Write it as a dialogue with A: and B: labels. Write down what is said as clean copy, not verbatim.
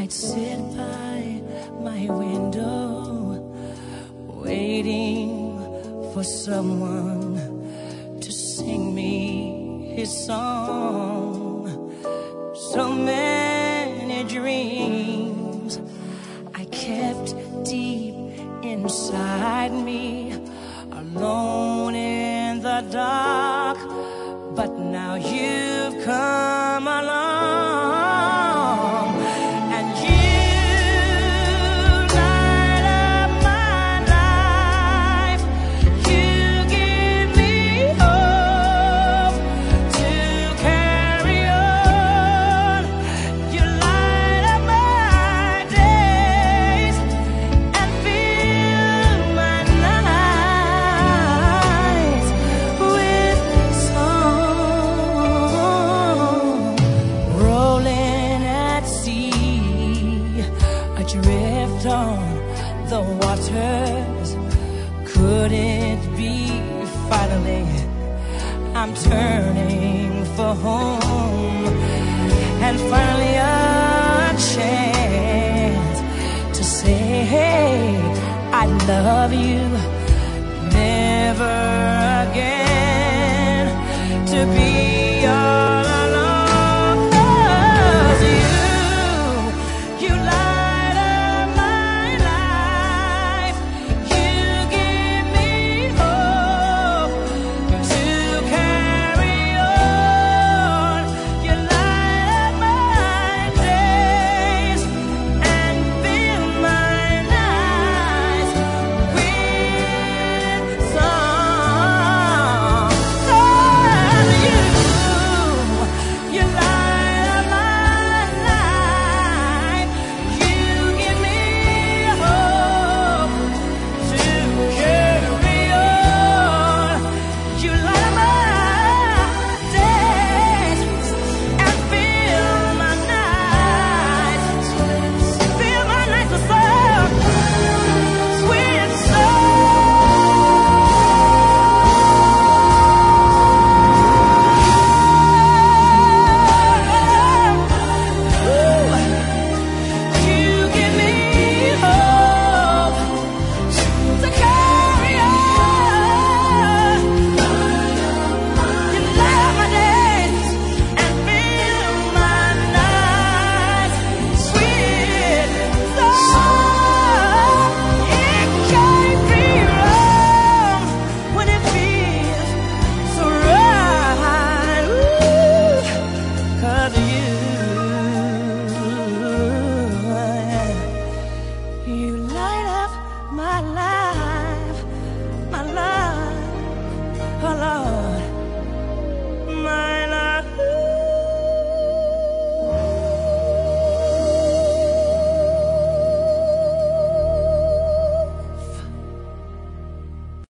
A: I'd sit by my window, waiting for someone to sing me his song. So many dreams I kept deep inside me, alone in the dark. But now you've come along, and you light up my life. You give me hope to carry on. You light up my days and fill my nights with song. Rolling at sea, adrift on the waters. Could it be finally I'm turning for home, and finally a chance to say, hey, I love you, never again to be all alone. 'Cause you light up my life. You give me hope to carry on. You light up my days and fill my nights with song. 'Cause you light up my life. You give me hope to carry on. You light up my days and fill my nights with song, with You give me hope to carry on. You light up my days and fill my nights with song. It can't be wrong when it feels so right. Ooh, 'cause you light up my life.